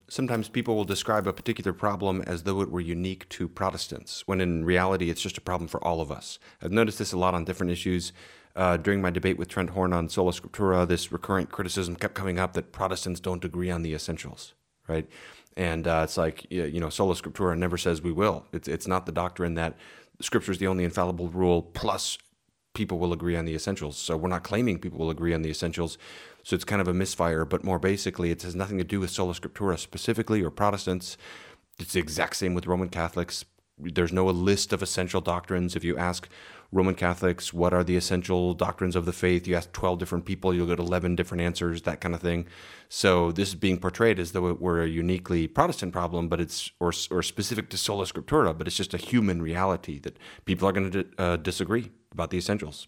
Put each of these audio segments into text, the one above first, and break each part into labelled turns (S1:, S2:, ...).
S1: sometimes people will describe a particular problem as though it were unique to Protestants, when in reality it's just a problem for all of us. I've noticed this a lot on different issues. During my debate with Trent Horn on Sola Scriptura, this recurrent criticism kept coming up that Protestants don't agree on the essentials, right? And it's like, Sola Scriptura never says we will. It's not the doctrine that Scripture is the only infallible rule, plus people will agree on the essentials. So we're not claiming people will agree on the essentials. So it's kind of a misfire, but more basically, it has nothing to do with Sola Scriptura specifically or Protestants. It's the exact same with Roman Catholics. There's no list of essential doctrines. If you ask Roman Catholics, what are the essential doctrines of the faith? You ask 12 different people, you'll get 11 different answers, that kind of thing. So this is being portrayed as though it were a uniquely Protestant problem, but it's or specific to Sola Scriptura, but it's just a human reality that people are going to disagree about the essentials.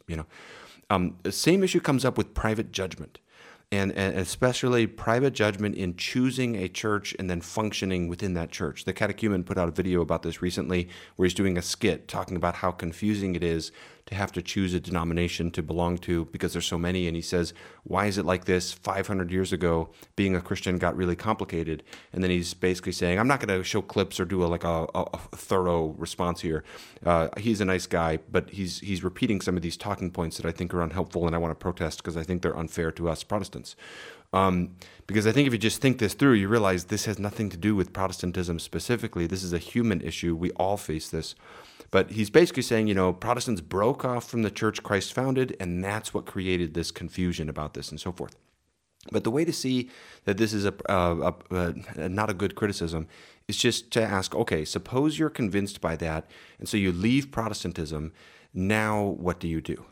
S1: The same issue comes up with private judgment. And especially private judgment in choosing a church and then functioning within that church. The Catechumen put out a video about this recently where he's doing a skit talking about how confusing it is to have to choose a denomination to belong to because there's so many. And he says, why is it like this? 500 years ago, being a Christian got really complicated. And then he's basically saying, I'm not going to show clips or do a thorough response here. He's a nice guy, but he's repeating some of these talking points that I think are unhelpful, and I want to protest because I think they're unfair to us Protestants. Because I think if you just think this through, you realize this has nothing to do with Protestantism specifically. This is a human issue. We all face this. But he's basically saying, Protestants broke off from the church Christ founded, and that's what created this confusion about this and so forth. But the way to see that this is not a good criticism is just to ask, okay, suppose you're convinced by that, and so you leave Protestantism. Now what do you do?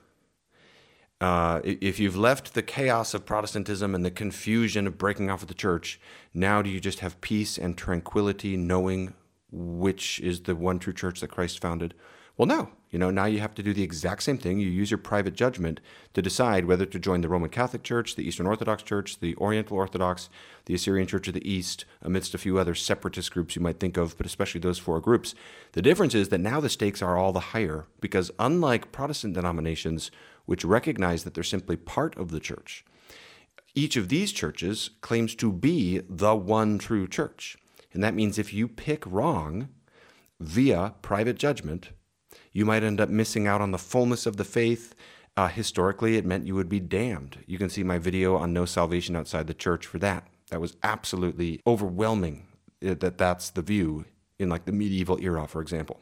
S1: If you've left the chaos of Protestantism and the confusion of breaking off of the church, now do you just have peace and tranquility knowing which is the one true church that Christ founded? Well, no. Now you have to do the exact same thing. You use your private judgment to decide whether to join the Roman Catholic Church, the Eastern Orthodox Church, the Oriental Orthodox, the Assyrian Church of the East, amidst a few other separatist groups you might think of, but especially those four groups. The difference is that now the stakes are all the higher because unlike Protestant denominations, which recognize that they're simply part of the church, each of these churches claims to be the one true church. And that means if you pick wrong via private judgment, you might end up missing out on the fullness of the faith. Historically, it meant you would be damned. You can see my video on no salvation outside the church for that. That was absolutely overwhelming that's the view in the medieval era, for example.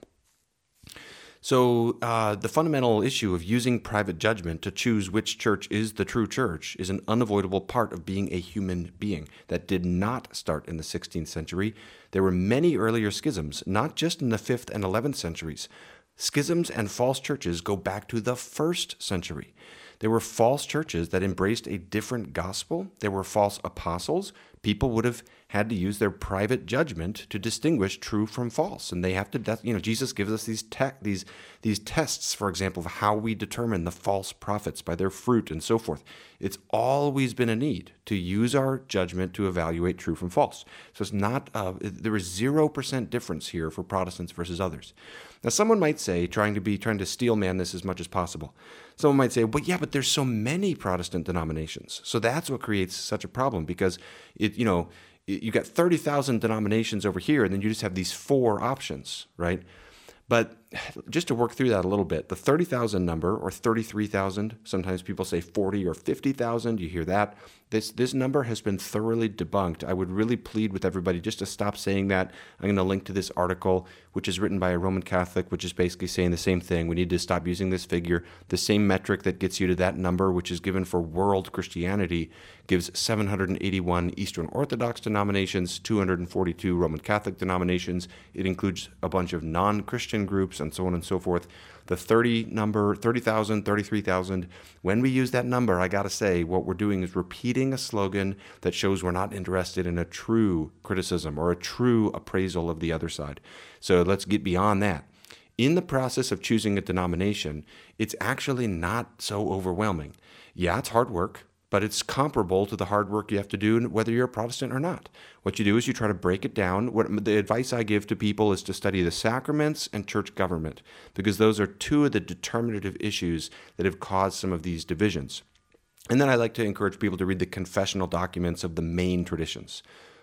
S1: So the fundamental issue of using private judgment to choose which church is the true church is an unavoidable part of being a human being. That did not start in the 16th century. There were many earlier schisms, not just in the 5th and 11th centuries. Schisms and false churches go back to the 1st century. There were false churches that embraced a different gospel. There were false apostles. People would have had to use their private judgment to distinguish true from false, and they have to. Jesus gives us these tests, for example, of how we determine the false prophets by their fruit and so forth. It's always been a need to use our judgment to evaluate true from false. So it's not. There is 0% difference here for Protestants versus others. Now, someone might say, trying to steelman this as much as possible. Someone might say, but there's so many Protestant denominations, so that's what creates such a problem because you got 30,000 denominations over here, and then you just have these 4 options, right? But just to work through that a little bit, the 30,000 number, or 33,000, sometimes people say 40 or 50,000, you hear that. This number has been thoroughly debunked. I would really plead with everybody just to stop saying that. I'm going to link to this article, which is written by a Roman Catholic, which is basically saying the same thing. We need to stop using this figure. The same metric that gets you to that number, which is given for world Christianity, gives 781 Eastern Orthodox denominations, 242 Roman Catholic denominations. It includes a bunch of non-Christian groups and so on and so forth. The 30,000, 33,000, when we use that number, I got to say, what we're doing is repeating a slogan that shows we're not interested in a true criticism or a true appraisal of the other side. So let's get beyond that. In the process of choosing a denomination, it's actually not so overwhelming. Yeah, it's hard work, but it's comparable to the hard work you have to do whether you're a Protestant or not. What you do is you try to break it down. The advice I give to people is to study the sacraments and church government, because those are 2 of the determinative issues that have caused some of these divisions. And then I like to encourage people to read the confessional documents of the main traditions.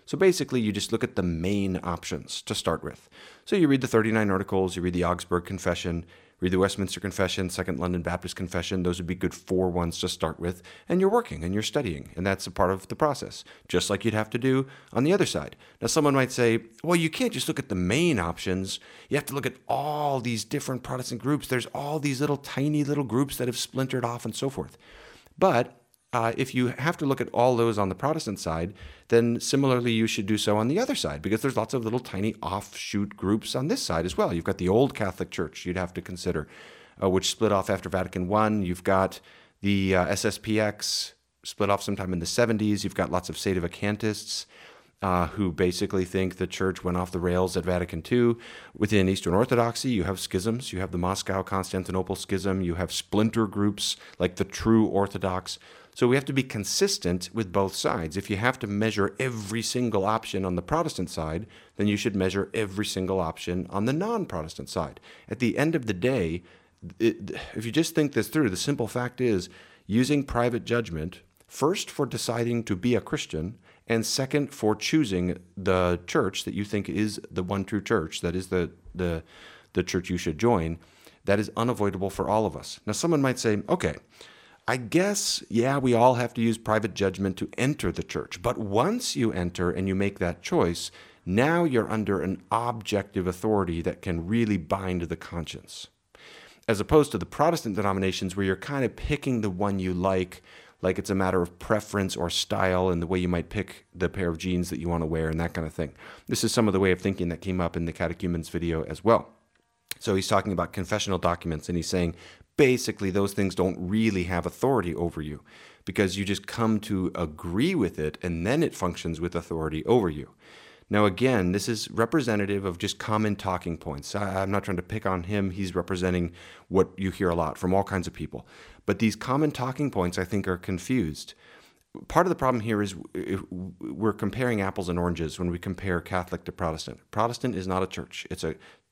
S1: So basically, you just look at the main options to start with. So you read the 39 Articles, you read the Augsburg Confession, read the Westminster Confession, Second London Baptist Confession. Those would be good 4 ones to start with. And you're working and you're studying, and that's a part of the process, just like you'd have to do on the other side. Now, someone might say, well, you can't just look at the main options. You have to look at all these different Protestant groups. There's all these little tiny little groups that have splintered off and so forth. But if you have to look at all those on the Protestant side, then similarly you should do so on the other side, because there's lots of little tiny offshoot groups on this side as well. You've got the old Catholic Church you'd have to consider, which split off after Vatican I. You've got the SSPX, split off sometime in the 70s. You've got lots of Sedevacantists who basically think the church went off the rails at Vatican II. Within Eastern Orthodoxy, you have schisms. You have the Moscow-Constantinople schism. You have splinter groups like the true Orthodox. So we have to be consistent with both sides. If you have to measure every single option on the Protestant side, then you should measure every single option on the non-Protestant side. At the end of the day, if you just think this through, the simple fact is using private judgment, first for deciding to be a Christian, and second for choosing the church that you think is the one true church, that is the church you should join, that is unavoidable for all of us. Now, someone might say, okay, I guess, yeah, we all have to use private judgment to enter the church. But once you enter and you make that choice, now you're under an objective authority that can really bind the conscience. As opposed to the Protestant denominations where you're kind of picking the one you like it's a matter of preference or style and the way you might pick the pair of jeans that you want to wear and that kind of thing. This is some of the way of thinking that came up in the Catechumens video as well. So he's talking about confessional documents, and he's saying, basically, those things don't really have authority over you because you just come to agree with it and then it functions with authority over you. Now, again, this is representative of just common talking points. I'm not trying to pick on him. He's representing what you hear a lot from all kinds of people. But these common talking points, I think, are confused. Part of the problem here is we're comparing apples and oranges when we compare Catholic to Protestant. Protestant is not a church. It's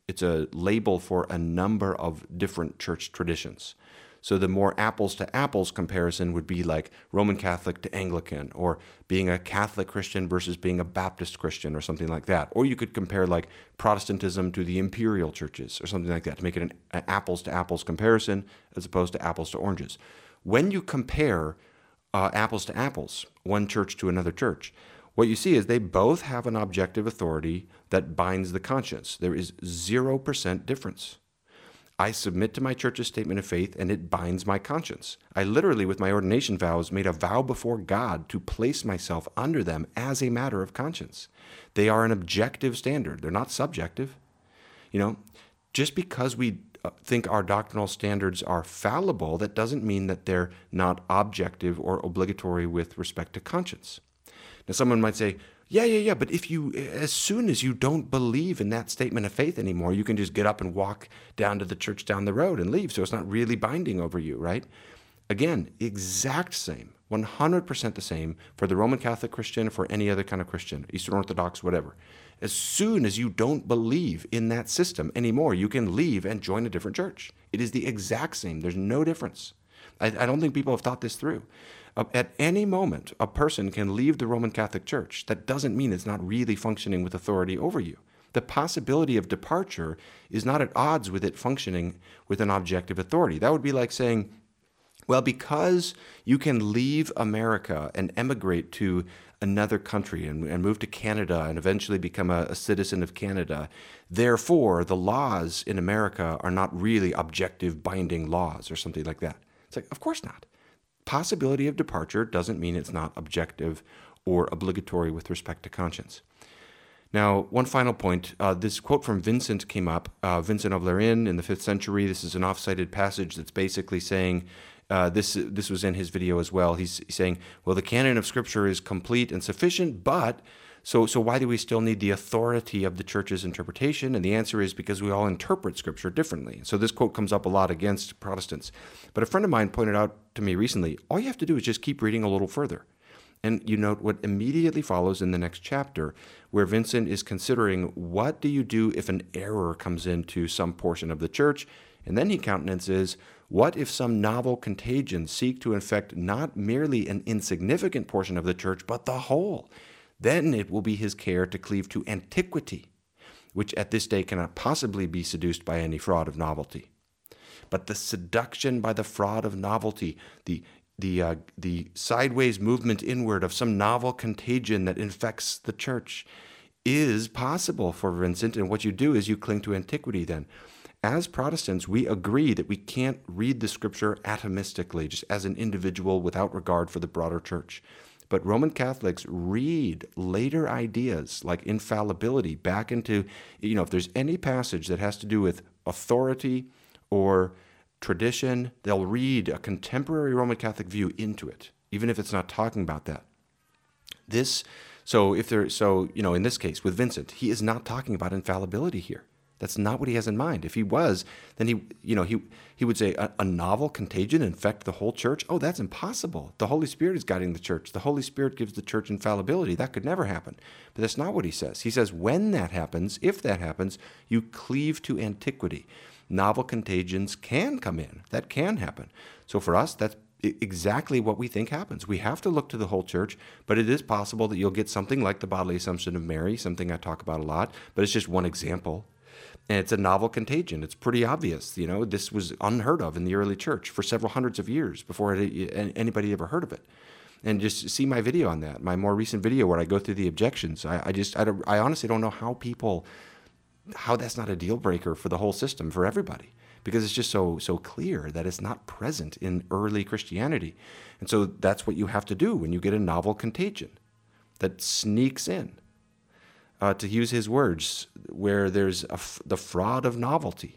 S1: a label for a number of different church traditions. So the more apples to apples comparison would be like Roman Catholic to Anglican, or being a Catholic Christian versus being a Baptist Christian, or something like that. Or you could compare like Protestantism to the imperial churches or something like that to make it an apples to apples comparison as opposed to apples to oranges. When you compare apples to apples, one church to another church, what you see is they both have an objective authority that binds the conscience. There is 0% difference. I submit to my church's statement of faith, and it binds my conscience. I literally, with my ordination vows, made a vow before God to place myself under them as a matter of conscience. They are an objective standard. They're not subjective. Just because we think our doctrinal standards are fallible, that doesn't mean that they're not objective or obligatory with respect to conscience. Now, someone might say, yeah, but as soon as you don't believe in that statement of faith anymore, you can just get up and walk down to the church down the road and leave, so it's not really binding over you, right? Again, exact same, 100% the same for the Roman Catholic Christian, for any other kind of Christian, Eastern Orthodox, whatever. As soon as you don't believe in that system anymore, you can leave and join a different church. It is the exact same. There's no difference. I don't think people have thought this through. At any moment, a person can leave the Roman Catholic Church. That doesn't mean it's not really functioning with authority over you. The possibility of departure is not at odds with it functioning with an objective authority. That would be like saying, well, because you can leave America and emigrate to another country and move to Canada and eventually become a citizen of Canada, therefore the laws in America are not really objective binding laws or something like that. It's like, of course not. Possibility of departure doesn't mean it's not objective or obligatory with respect to conscience. Now, one final point. This quote from Vincent came up. Vincent of Lerins in the 5th century. This is an off-cited passage that's basically saying, this was in his video as well. He's saying, well, the canon of Scripture is complete and sufficient, but so why do we still need the authority of the church's interpretation? And the answer is because we all interpret Scripture differently. So this quote comes up a lot against Protestants. But a friend of mine pointed out to me recently, all you have to do is just keep reading a little further. And you note what immediately follows in the next chapter, where Vincent is considering what do you do if an error comes into some portion of the church? And then he countenances, what if some novel contagion seek to infect not merely an insignificant portion of the church, but the whole? Then it will be his care to cleave to antiquity, which at this day cannot possibly be seduced by any fraud of novelty. But the seduction by the fraud of novelty, the sideways movement inward of some novel contagion that infects the church, is possible for Vincent. And what you do is you cling to antiquity then. As Protestants, we agree that we can't read the scripture atomistically, just as an individual without regard for the broader church. But Roman Catholics read later ideas like infallibility back into, if there's any passage that has to do with authority or tradition, they'll read a contemporary Roman Catholic view into it, even if it's not talking about that. In this case with Vincent, he is not talking about infallibility here. That's not what he has in mind. If he was, then he would say a novel contagion infect the whole church. Oh, that's impossible. The Holy Spirit is guiding the church. The Holy Spirit gives the church infallibility. That could never happen. But that's not what he says. He says when that happens, if that happens, you cleave to antiquity. Novel contagions can come in. That can happen. So for us, that's exactly what we think happens. We have to look to the whole church, but it is possible that you'll get something like the bodily assumption of Mary, something I talk about a lot, but it's just one example. And it's a novel contagion. It's pretty obvious. This was unheard of in the early church for several hundreds of years before anybody ever heard of it. And just see my video on that, my more recent video where I go through the objections. I honestly don't know how that's not a deal breaker for the whole system, for everybody, because it's just so clear that it's not present in early Christianity. And so that's what you have to do when you get a novel contagion that sneaks in. To use his words, where there's the fraud of novelty,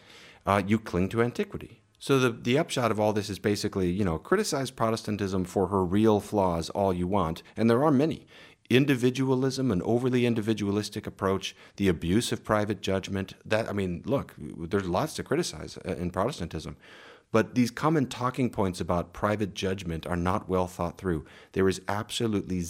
S1: you cling to antiquity. So the upshot of all this is basically, criticize Protestantism for her real flaws all you want, and there are many. Individualism, an overly individualistic approach, the abuse of private judgment. Look, there's lots to criticize in Protestantism. But these common talking points about private judgment are not well thought through. There is absolutely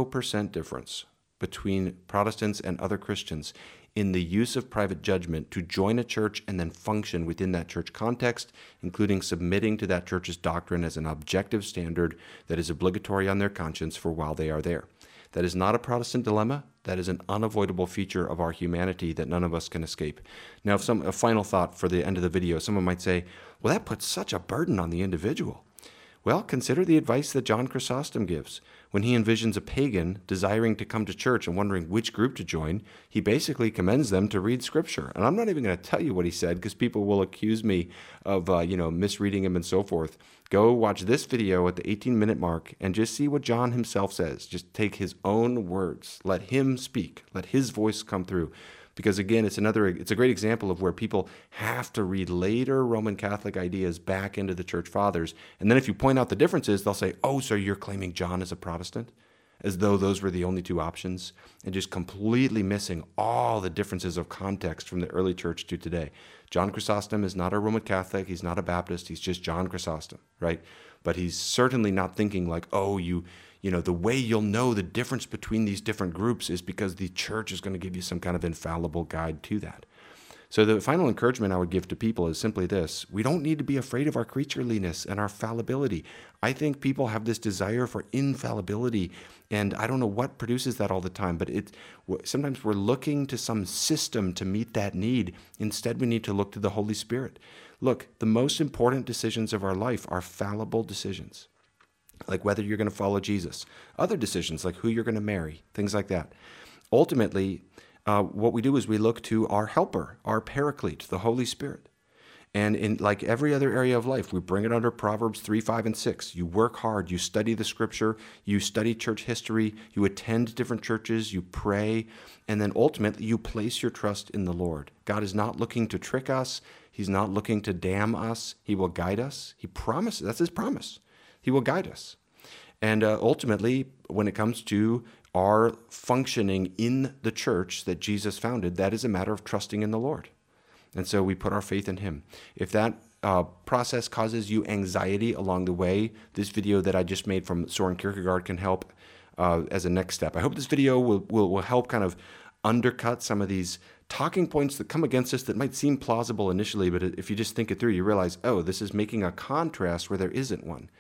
S1: 0% difference between Protestants and other Christians in the use of private judgment to join a church and then function within that church context, including submitting to that church's doctrine as an objective standard that is obligatory on their conscience for while they are there. That is not a Protestant dilemma. That is an unavoidable feature of our humanity that none of us can escape. Now, a final thought for the end of the video. Someone might say, well, that puts such a burden on the individual. Well, consider the advice that John Chrysostom gives. When he envisions a pagan desiring to come to church and wondering which group to join, he basically commends them to read Scripture. And I'm not even going to tell you what he said because people will accuse me of, misreading him and so forth. Go watch this video at the 18-minute mark and just see what John himself says. Just take his own words. Let him speak. Let his voice come through. Because again, it's a great example of where people have to read later Roman Catholic ideas back into the church fathers. And then if you point out the differences, they'll say, oh, so you're claiming John is a Protestant? As though those were the only two options, and just completely missing all the differences of context from the early church to today. John Chrysostom is not a Roman Catholic. He's not a Baptist. He's just John Chrysostom, right? But he's certainly not thinking like, oh, the way you'll know the difference between these different groups is because the church is going to give you some kind of infallible guide to that. So the final encouragement I would give to people is simply this. We don't need to be afraid of our creatureliness and our fallibility. I think people have this desire for infallibility, and I don't know what produces that all the time, but sometimes we're looking to some system to meet that need. Instead, we need to look to the Holy Spirit. Look, the most important decisions of our life are fallible decisions, like whether you're going to follow Jesus. Other decisions, like who you're going to marry, things like that. Ultimately, what we do is we look to our helper, our paraclete, the Holy Spirit. And in like every other area of life, we bring it under Proverbs 3, 5, and 6. You work hard, you study the scripture, you study church history, you attend different churches, you pray, and then ultimately you place your trust in the Lord. God is not looking to trick us. He's not looking to damn us. He will guide us. He promises, that's his promise. He will guide us. And ultimately, when it comes to our functioning in the church that Jesus founded, that is a matter of trusting in the Lord. And so we put our faith in him. If that process causes you anxiety along the way, this video that I just made from Soren Kierkegaard can help as a next step. I hope this video will help kind of undercut some of these talking points that come against us that might seem plausible initially, but if you just think it through, you realize, oh, this is making a contrast where there isn't one.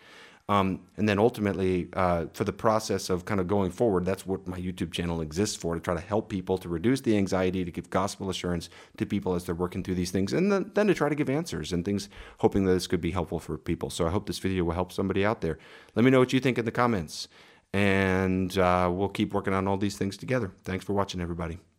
S1: And then ultimately, for the process of kind of going forward, that's what my YouTube channel exists for, to try to help people to reduce the anxiety, to give gospel assurance to people as they're working through these things, and then to try to give answers and things, hoping that this could be helpful for people. So I hope this video will help somebody out there. Let me know what you think in the comments, and we'll keep working on all these things together. Thanks for watching, everybody.